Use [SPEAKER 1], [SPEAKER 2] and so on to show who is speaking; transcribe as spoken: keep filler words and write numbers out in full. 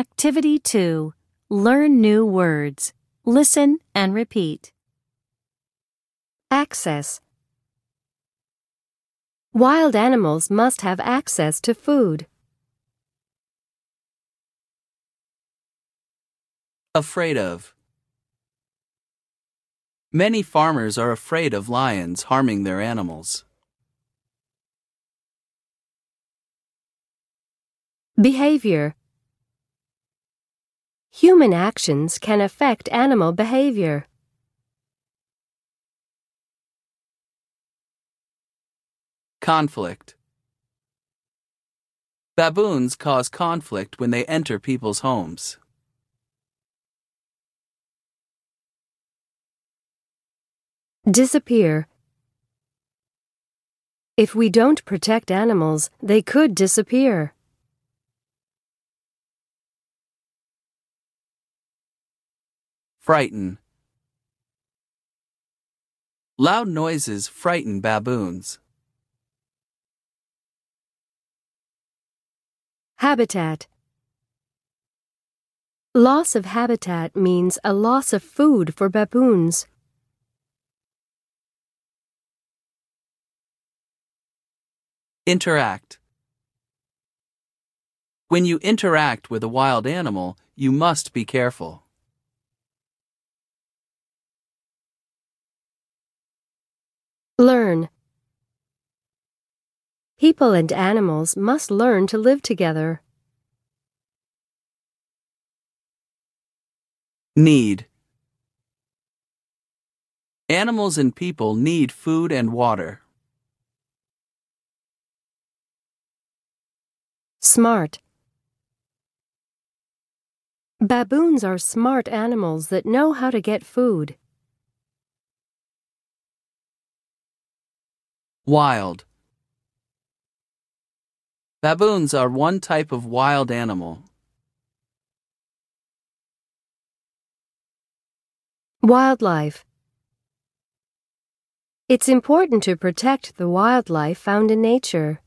[SPEAKER 1] Activity two. Learn new words. Listen and repeat. Access. Wild animals must have access to food.
[SPEAKER 2] Afraid of. Many farmers are afraid of lions harming their animals.
[SPEAKER 1] Behavior. Human actions can affect animal behavior.
[SPEAKER 2] Conflict. Baboons cause conflict when they enter people's homes.
[SPEAKER 1] Disappear. If we don't protect animals, they could disappear.
[SPEAKER 2] Frighten. Loud noises frighten baboons.
[SPEAKER 1] Habitat. Loss of habitat means a loss of food for baboons.
[SPEAKER 2] Interact. When you interact with a wild animal, you must be careful.
[SPEAKER 1] Learn. People and animals must learn to live together.
[SPEAKER 2] Need. Animals and people need food and water.
[SPEAKER 1] Smart. Baboons are smart animals that know how to get food.
[SPEAKER 2] Wild. Baboons are one type of wild animal.
[SPEAKER 1] Wildlife. It's important to protect the wildlife found in nature.